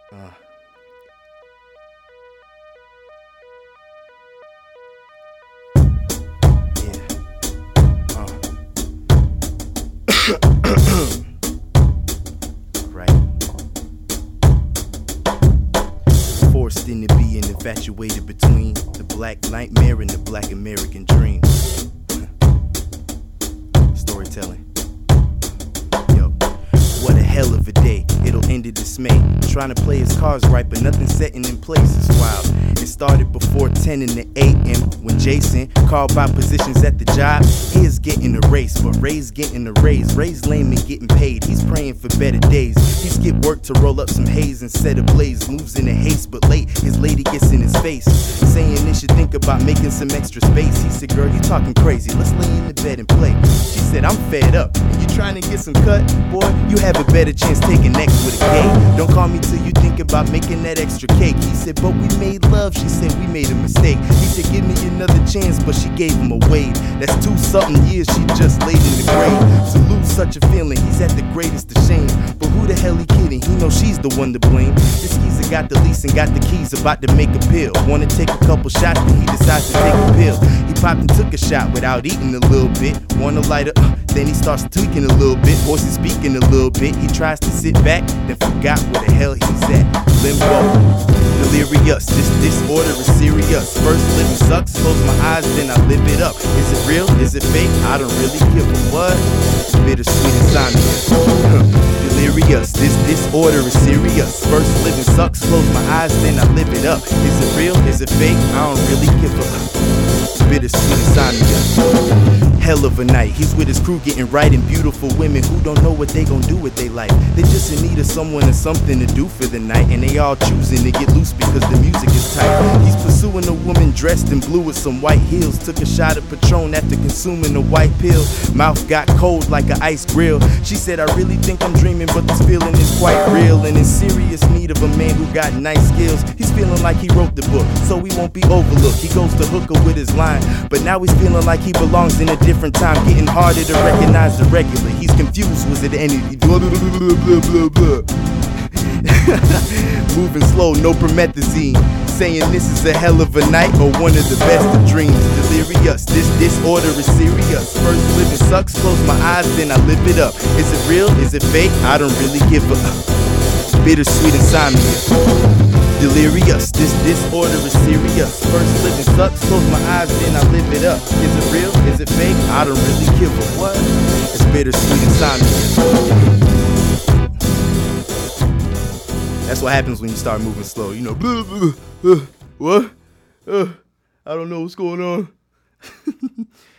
Uh, yeah. Right. Forced into being infatuated between the black nightmare and the black American dream. Storytelling. Yo, what a hell of a day. It'll end in dismay. Trying to play his cards right, but nothing's setting in place. It's wild. It started before 10 in the a.m. when Jason called by positions at the job. His getting a race, but Ray's getting a raise. Ray's lame and getting paid. He's praying for better days. He skipped work to roll up some haze and set ablaze. Moves in a haste, but late his lady gets in his face, saying they should think about making some extra space. He said, "Girl, you talking crazy. Let's lay in the bed and play." She said, "I'm fed up. You trying to get some cut? Boy, you have a better chance taking next with a K. Don't call me till you think about making that extra cake." He said, "But we made love." She said, "We made a mistake." He said, "Give me another chance," but she gave him a wave. That's 2-something years she just laid in the grave. To lose such a feeling, he's at the greatest of shame. But who the hell he kidding? He knows she's the one to blame. This geezer got the lease and got the keys, about to make a pill. Wanna take a couple shots, then he decides to take a pill. He popped and took a shot without eating a little bit. Wanna light up, then he starts tweaking a little bit. Voices speaking a little bit. He tries to sit back, then forgot where the hell he's at. Limbo, delirious, this disorder is serious. First living sucks, close my eyes, then I live it up. Is it real? Is it fake? I don't really give a what. Bittersweet insomnia. Delirious, this disorder is serious. First living sucks, close my eyes, then I live it up. Is it real? Is it fake? I don't really give a bittersweet insomnia. Hell of a night, he's with his crew getting right, and beautiful women who don't know what they gon' do with their life. They just in need of someone and something to do for the night, and they all choosing to get loose because the music is tight. He's pursuing a woman dressed in blue with some white heels. Took a shot of Patron after consuming a white pill. Mouth got cold like an ice grill. She said, "I really think I'm dreaming, but this feeling is quite real." And in serious need of a man who got nice skills. He's feeling like he wrote the book, so he won't be overlooked. He goes to hooker with his line, but now he's feeling like he belongs in a different time. Getting harder to recognize the regular. He's confused, was it entity? Blah, blah, blah, blah, blah, blah. Moving slow, no promethazine. Saying this is a hell of a night or one of the best of dreams. Delirious, this disorder is serious. First living sucks, close my eyes, then I live it up. Is it real? Is it fake? I don't really give a bittersweet insomnia. Delirious, this disorder is serious. First living sucks, close my eyes, then I live it up. Is it real? Is it fake? I don't really give a what. It's bittersweet insomnia. That's what happens when you start moving slow. You know, blah, blah, what? I don't know what's going on.